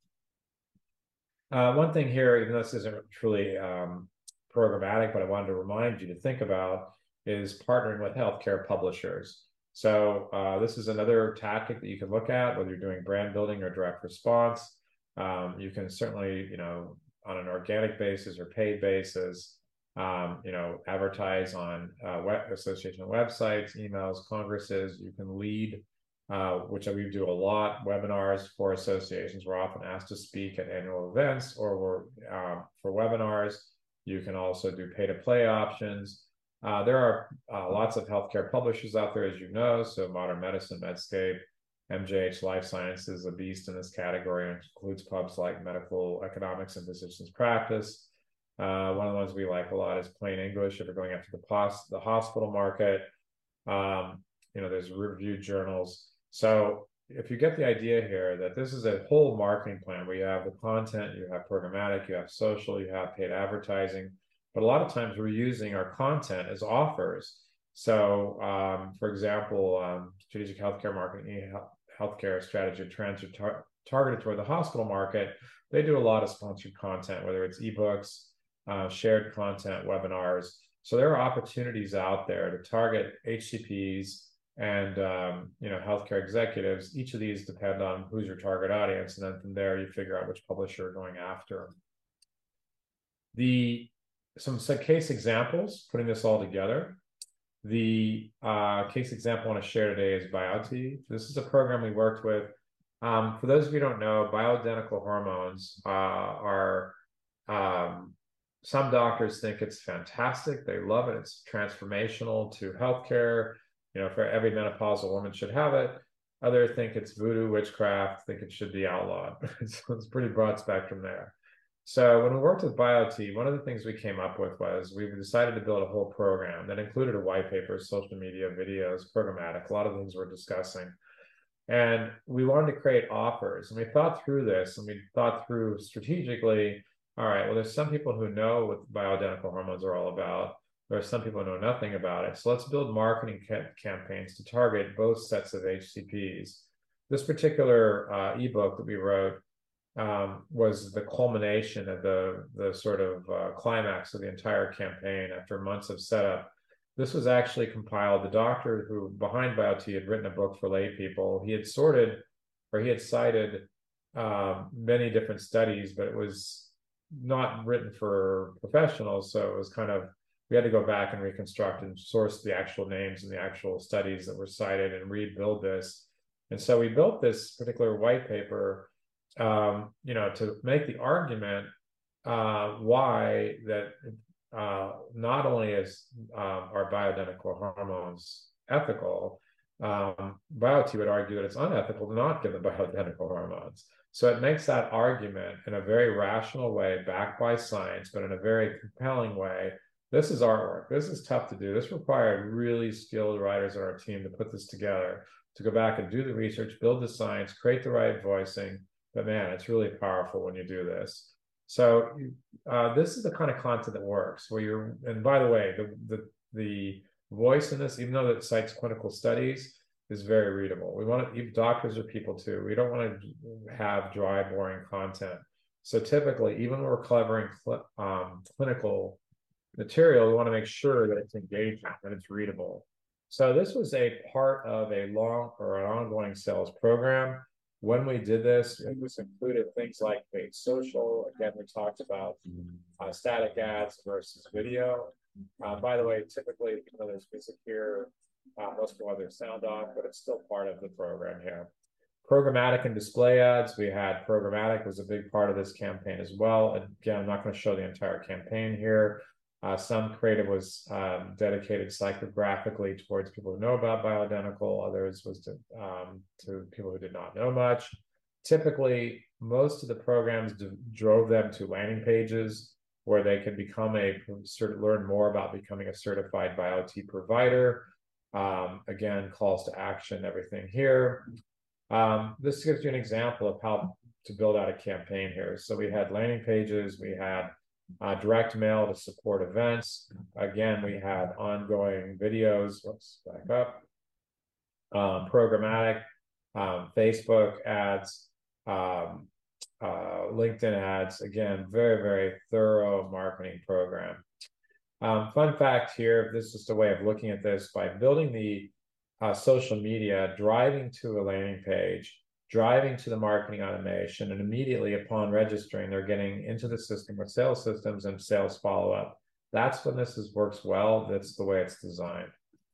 Uh, one thing here, even though this isn't truly um, programmatic, but I wanted to remind you to think about is partnering with healthcare publishers. So uh, this is another tactic that you can look at, whether you're doing brand building or direct response. Um, you can certainly, you know, on an organic basis or paid basis, um, you know, advertise on uh, web association websites, emails, congresses. You can lead, uh, which we do a lot, webinars for associations. We're often asked to speak at annual events or we're um, for webinars. You can also do pay-to-play options. Uh, there are uh, lots of healthcare publishers out there, as you know, so Modern Medicine, Medscape, M J H Life Sciences, a beast in this category, and includes pubs like Medical Economics and Physicians Practice. Uh, one of the ones we like a lot is Plain English if you're going after the, pos the hospital market. Um, you know, there's review journals. So if you get the idea here that this is a whole marketing plan where you have the content, you have programmatic, you have social, you have paid advertising, but a lot of times we're using our content as offers. So, um, for example, um, strategic healthcare marketing, healthcare strategy trends are tar targeted toward the hospital market. They do a lot of sponsored content, whether it's ebooks, uh, shared content, webinars. So there are opportunities out there to target H C Ps and um, you know, healthcare executives. Each of these depend on who's your target audience, and then from there you figure out which publisher you're going after. The some, some case examples, putting this all together. The uh, case example I want to share today is Biote. This is a program we worked with. Um, for those of you who don't know, bioidentical hormones uh, are, um, some doctors think it's fantastic. They love it. It's transformational to healthcare. You know, for every menopausal woman should have it. Others think it's voodoo, witchcraft, think it should be outlawed. So it's a pretty broad spectrum there. So when we worked with Biote, one of the things we came up with was we decided to build a whole program that included a white paper, social media, videos, programmatic, a lot of things we're discussing. And we wanted to create offers. And we thought through this and we thought through strategically, all right, well, there's some people who know what bioidentical hormones are all about. There are some people who know nothing about it. So let's build marketing ca campaigns to target both sets of H C Ps. This particular uh, ebook that we wrote um, was the culmination of the, the sort of uh, climax of the entire campaign after months of setup. This was actually compiled. The doctor who behind Biote had written a book for lay people. He had sorted, or he had cited um, many different studies, but it was not written for professionals. So it was kind of, we had to go back and reconstruct and source the actual names and the actual studies that were cited and rebuild this. And so we built this particular white paper, um, you know, to make the argument uh, why that uh, not only is um, are bioidentical hormones ethical, um, Biote would argue that it's unethical to not give the bioidentical hormones. So it makes that argument in a very rational way, backed by science, but in a very compelling way. This is artwork. This is tough to do. This required really skilled writers on our team to put this together, to go back and do the research, build the science, create the right voicing. But man, it's really powerful when you do this. So uh, this is the kind of content that works, where you're, and by the way, the, the, the voice in this, even though it cites clinical studies, is very readable. We want to, doctors are people too. We don't want to have dry, boring content. So typically, even when we're covering cl um, clinical material, we want to make sure that it's engaging, that it's readable. So this was a part of a long or an ongoing sales program. When we did this, it was included things like paid social. Again, we talked about uh, static ads versus video. Uh, by the way, typically, you know, there's music here. Uh, most people have their sound off, but it's still part of the program here. Programmatic and display ads. We had programmatic was a big part of this campaign as well. Again, I'm not going to show the entire campaign here. Uh, some creative was um, dedicated psychographically towards people who know about bioidentical. Others was to, um, to people who did not know much. Typically, most of the programs drove them to landing pages where they could become a learn more about becoming a certified bio T provider. Um, again, calls to action, everything here. Um, this gives you an example of how to build out a campaign here. So we had landing pages, we had uh, direct mail to support events. Again, we had ongoing videos, let's back up, um, programmatic, um, Facebook ads, um, uh, LinkedIn ads. Again, very, very thorough marketing program. Um, fun fact here, this is just a way of looking at this, by building the uh, social media, driving to a landing page, driving to the marketing automation, and immediately upon registering, they're getting into the system with sales systems and sales follow-up. That's when this is, works well. That's the way it's designed.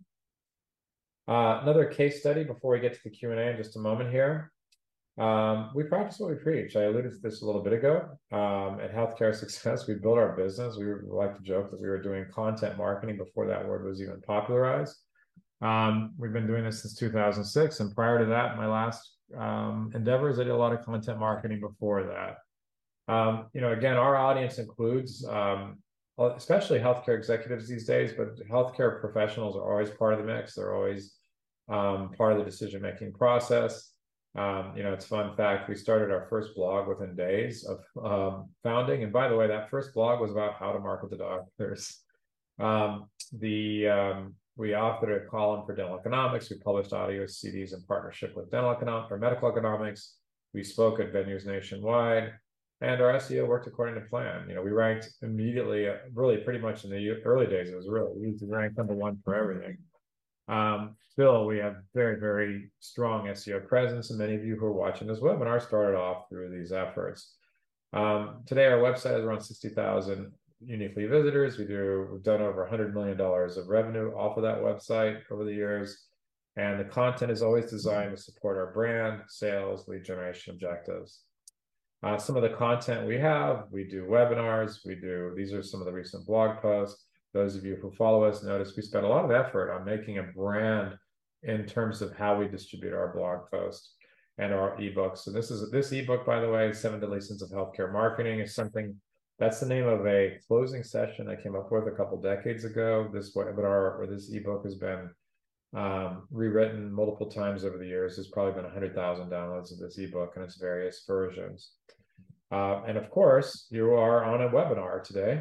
Uh, another case study before we get to the Q and A in just a moment here. Um, we practice what we preach. I alluded to this a little bit ago. Um, at Healthcare Success, we built our business. We, we like to joke that we were doing content marketing before that word was even popularized. Um, we've been doing this since two thousand six. And prior to that, my last um, endeavors, I did a lot of content marketing before that. Um, you know, again, our audience includes, um, especially healthcare executives these days, but healthcare professionals are always part of the mix. They're always um, part of the decision-making process. Um, you know, it's a fun fact, we started our first blog within days of um, founding. And by the way, that first blog was about how to market to doctors. Um, the, um, we authored a column for dental economics. We published audio C Ds in partnership with dental economics or medical economics. We spoke at venues nationwide, and our S E O worked according to plan. You know, we ranked immediately, uh, really pretty much in the early days, it was really easy to rank number one for everything. Um, still, we have very, very strong S E O presence, and many of you who are watching this webinar started off through these efforts. Um, today, our website is around sixty thousand uniquely visitors. We do, we've done over one hundred million dollars of revenue off of that website over the years. And the content is always designed to support our brand, sales, lead generation objectives. Uh, some of the content we have, we do webinars, we do, these are some of the recent blog posts. Those of you who follow us notice we spent a lot of effort on making a brand in terms of how we distribute our blog posts and our ebooks. So this is this ebook, by the way, Seven Deadly Sins of Healthcare Marketing, is something, that's the name of a closing session I came up with a couple decades ago. This webinar or this ebook has been um, rewritten multiple times over the years. There's probably been one hundred thousand downloads of this ebook and its various versions. Uh, and of course, you are on a webinar today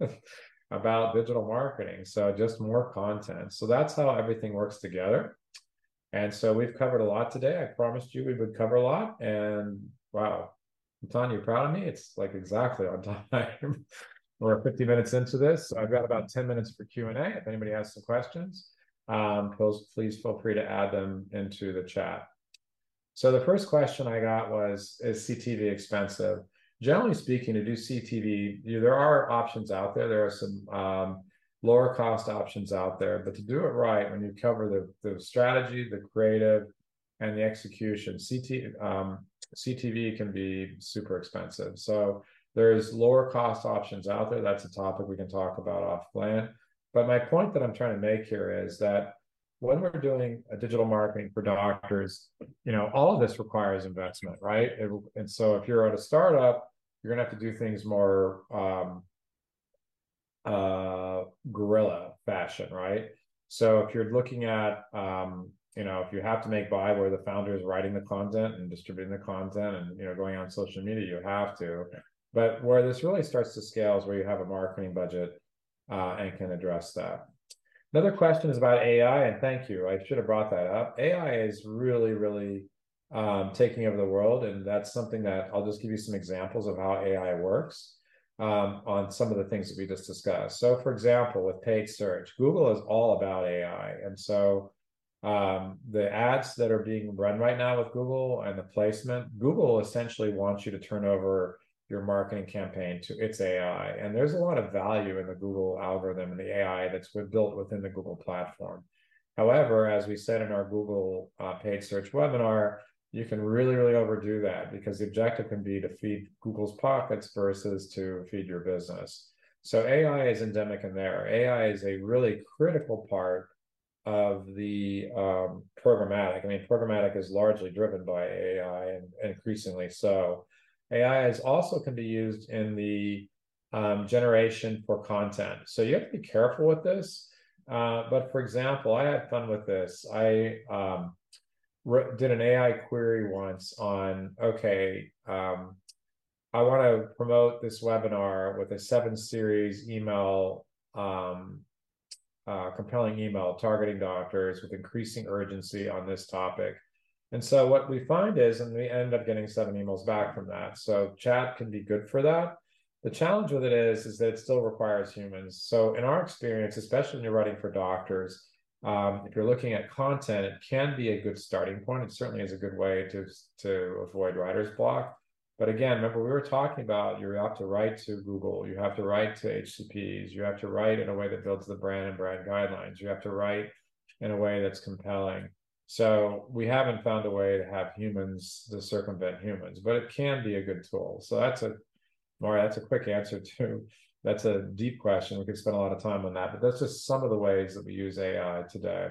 about digital marketing. So just more content. So that's how everything works together. And so we've covered a lot today. I promised you we would cover a lot. And wow, Tanya, you proud of me? It's like exactly on time. We're fifty minutes into this. I've got about ten minutes for Q and A. If anybody has some questions, um, please, please feel free to add them into the chat. So the first question I got was, is C T V expensive? Generally speaking, to do C T V, you, there are options out there. There are some um, lower cost options out there, but to do it right, when you cover the, the strategy, the creative, and the execution, C T, um, C T V can be super expensive. So there's lower cost options out there. That's a topic we can talk about offline. But my point that I'm trying to make here is that when we're doing a digital marketing for doctors, you know, all of this requires investment, right? It, and so if you're at a startup, you're gonna have to do things more um, uh, guerrilla fashion, right? So if you're looking at, um, you know, if you have to make buy where the founder is writing the content and distributing the content and, you know, going on social media, you have to. But where this really starts to scale is where you have a marketing budget uh, and can address that. Another question is about A I, and thank you. I should have brought that up. A I is really, really um, taking over the world, and that's something that I'll just give you some examples of how A I works um, on some of the things that we just discussed. So, for example, with paid search, Google is all about A I, and so um, the ads that are being run right now with Google and the placement, Google essentially wants you to turn over your marketing campaign to its A I. And there's a lot of value in the Google algorithm and the A I that's built within the Google platform. However, as we said in our Google uh, paid search webinar, you can really, really overdo that because the objective can be to feed Google's pockets versus to feed your business. So A I is endemic in there. A I is a really critical part of the um, programmatic. I mean, programmatic is largely driven by A I and increasingly so. A I is also can be used in the um, generation for content. So you have to be careful with this. Uh, but for example, I had fun with this. I um, did an A I query once on, okay, um, I want to promote this webinar with a seven series email, um, uh, compelling email targeting doctors with increasing urgency on this topic. And so what we find is, and we end up getting seven emails back from that. So chat can be good for that. The challenge with it is, is that it still requires humans. So in our experience, especially when you're writing for doctors, um, if you're looking at content, it can be a good starting point. It certainly is a good way to, to avoid writer's block. But again, remember we were talking about you have to write to Google, you have to write to H C Ps, you have to write in a way that builds the brand and brand guidelines, you have to write in a way that's compelling. So we haven't found a way to have humans to circumvent humans, but it can be a good tool. So that's a more that's a quick answer to that's a deep question. We could spend a lot of time on that, but that's just some of the ways that we use A I today.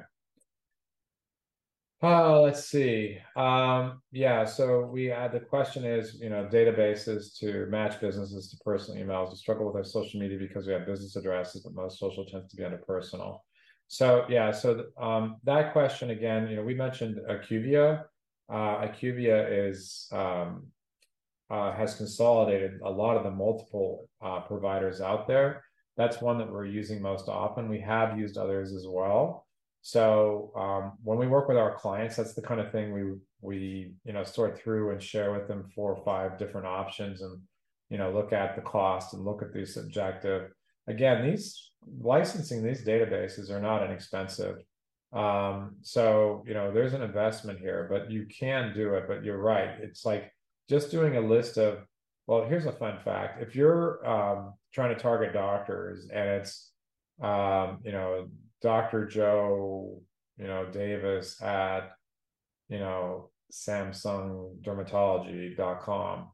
Oh, let's see. Um, yeah, so we had the question is, you know, databases to match businesses to personal emails. We struggle with our social media because we have business addresses, but most social tends to be under personal. So yeah, so um, that question again, you know, we mentioned IQVIA. Uh, IQVIA is um, uh, has consolidated a lot of the multiple uh, providers out there. That's one that we're using most often. We have used others as well. So um, when we work with our clients, that's the kind of thing we we you know sort through and share with them four or five different options, and you know look at the cost and look at the subjective. Again, these licensing these databases are not inexpensive. Um, so you know there's an investment here, but you can do it. But you're right; it's like just doing a list of. Well, here's a fun fact: if you're um, trying to target doctors and it's um, you know Doctor Joe, you know, Davis at, you know, Samsung Dermatology dot com.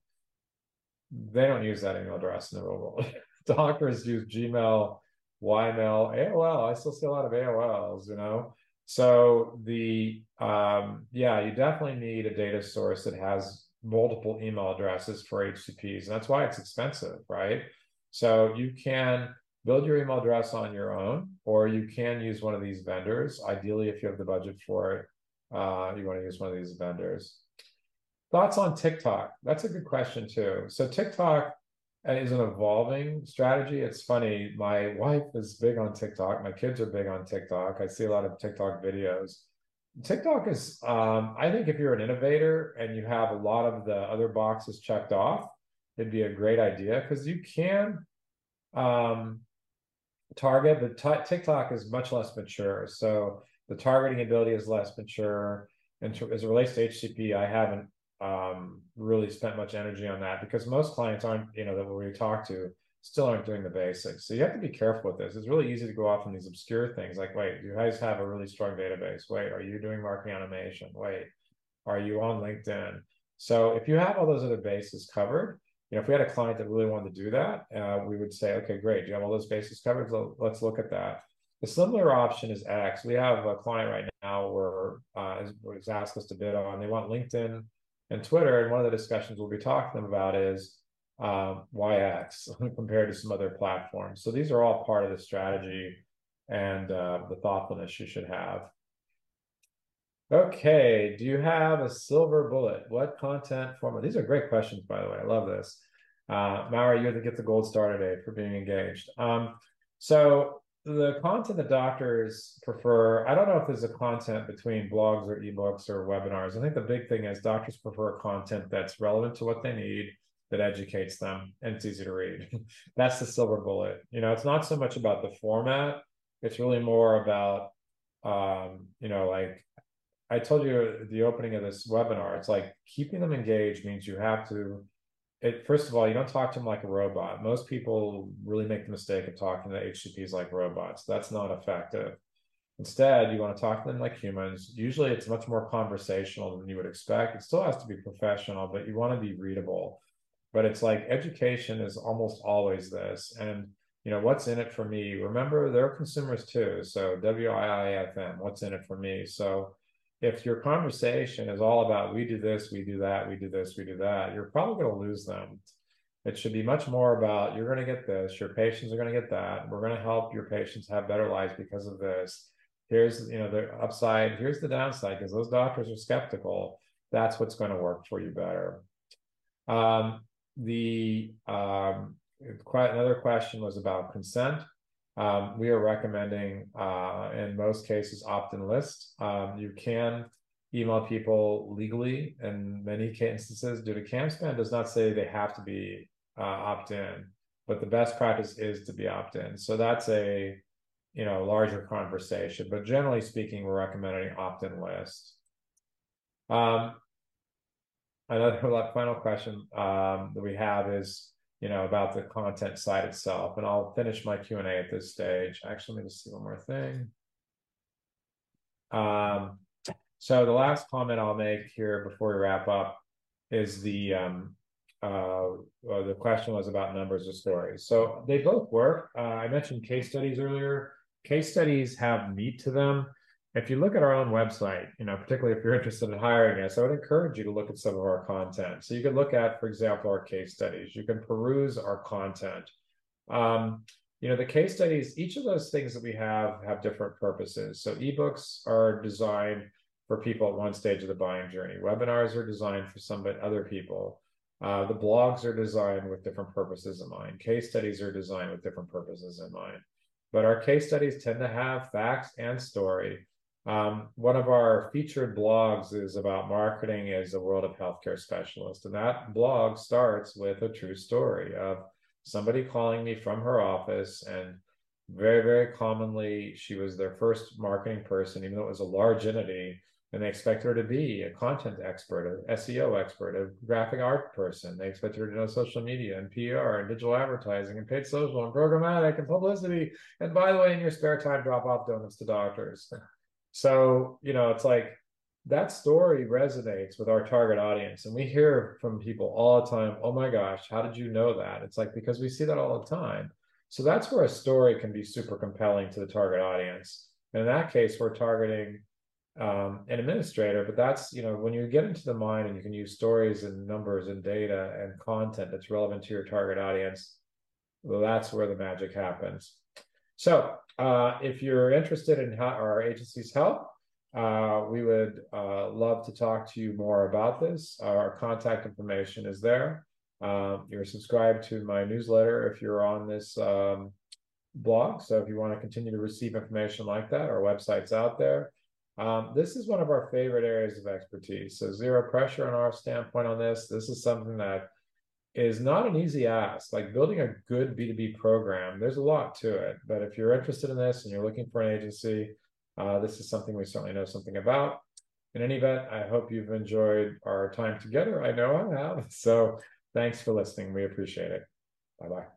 They don't use that email address in the real world. Doctors use Gmail, Ymail, A O L. I still see a lot of A O Ls, you know. So the um, yeah, you definitely need a data source that has multiple email addresses for H C Ps. And that's why it's expensive, right? So you can build your email address on your own, or you can use one of these vendors. Ideally, if you have the budget for it, uh, you want to use one of these vendors. Thoughts on TikTok? That's a good question too. So TikTok is an evolving strategy. It's funny. My wife is big on TikTok. My kids are big on TikTok. I see a lot of TikTok videos. TikTok is, um, I think if you're an innovator and you have a lot of the other boxes checked off, it'd be a great idea because you can um, target, but TikTok is much less mature. So the targeting ability is less mature. And as it relates to H C P, I haven't um, really spent much energy on that because most clients aren't, you know, that we talk to still aren't doing the basics. So you have to be careful with this. It's really easy to go off on these obscure things like, wait, you guys have a really strong database. Wait, are you doing marketing automation? Wait, are you on LinkedIn? So if you have all those other bases covered, you know, if we had a client that really wanted to do that, uh, we would say, okay, great. Do you have all those bases covered? So let's look at that. The similar option is X. We have a client right now where uh, has asked us to bid on. They want LinkedIn and Twitter, and one of the discussions we'll be talking to them about is uh, why X compared to some other platforms. So these are all part of the strategy and uh, the thoughtfulness you should have. Okay, do you have a silver bullet? What content format? These are great questions, by the way. I love this. Uh, Maura, you have to get the gold star today for being engaged. Um, so the content that doctors prefer, I don't know if there's a content between blogs or ebooks or webinars. I think the big thing is doctors prefer content that's relevant to what they need, that educates them, and it's easy to read. That's the silver bullet. You know, it's not so much about the format. It's really more about, um, you know, like I told you at the opening of this webinar, it's like keeping them engaged means you have to, it, first of all, you don't talk to them like a robot. Most people really make the mistake of talking to H C Ps like robots. That's not effective. Instead, you want to talk to them like humans. Usually it's much more conversational than you would expect. It still has to be professional, but you want to be readable. But it's like education is almost always this. And, you know, what's in it for me? Remember, they're consumers too. So W I I F M, what's in it for me? So if your conversation is all about we do this, we do that, we do this, we do that, you're probably going to lose them. It should be much more about you're going to get this, your patients are going to get that. We're going to help your patients have better lives because of this. Here's, you know, the upside, here's the downside, because those doctors are skeptical. That's what's going to work for you better. Um, the um, quite another question was about consent. Um, we are recommending, uh, in most cases, opt-in list. Um, you can email people legally in many instances due to CAMSPAN does not say they have to be uh, opt-in, but the best practice is to be opt-in. So that's a, you know, larger conversation, but generally speaking, we're recommending opt-in list. Um, another final question um, that we have is, you know, about the content side itself. And I'll finish my Q and A at this stage. Actually, let me just see one more thing. Um, so the last comment I'll make here before we wrap up is the, um, uh, well, the question was about numbers or stories. So they both work. Uh, I mentioned case studies earlier. Case studies have meat to them. If you look at our own website, you know, particularly if you're interested in hiring us, I would encourage you to look at some of our content. So you can look at, for example, our case studies. You can peruse our content. Um, you know, the case studies, each of those things that we have have different purposes. So ebooks are designed for people at one stage of the buying journey. Webinars are designed for some other people. Uh, the blogs are designed with different purposes in mind. Case studies are designed with different purposes in mind. But our case studies tend to have facts and story. Um, one of our featured blogs is about marketing as a world of healthcare specialist. And that blog starts with a true story of somebody calling me from her office. And very, very commonly, she was their first marketing person, even though it was a large entity. And they expect her to be a content expert, an S E O expert, a graphic art person. They expect her to know social media and P R and digital advertising and paid social and programmatic and publicity. And by the way, in your spare time, drop off donuts to doctors. So, you know, it's like that story resonates with our target audience. And we hear from people all the time, oh my gosh, how did you know that? It's like, because we see that all the time. So that's where a story can be super compelling to the target audience. And in that case, we're targeting um, an administrator, but that's, you know, when you get into the mind and you can use stories and numbers and data and content that's relevant to your target audience, well, that's where the magic happens. So uh, if you're interested in how our agency's help, uh, we would uh, love to talk to you more about this. Our contact information is there. Uh, you're subscribed to my newsletter if you're on this um, blog. So if you want to continue to receive information like that, our website's out there. Um, this is one of our favorite areas of expertise. So zero pressure on our standpoint on this. This is something that is not an easy ask. Like building a good B two B program, there's a lot to it. But if you're interested in this and you're looking for an agency, uh, this is something we certainly know something about. In any event, I hope you've enjoyed our time together. I know I have. So thanks for listening. We appreciate it. Bye-bye.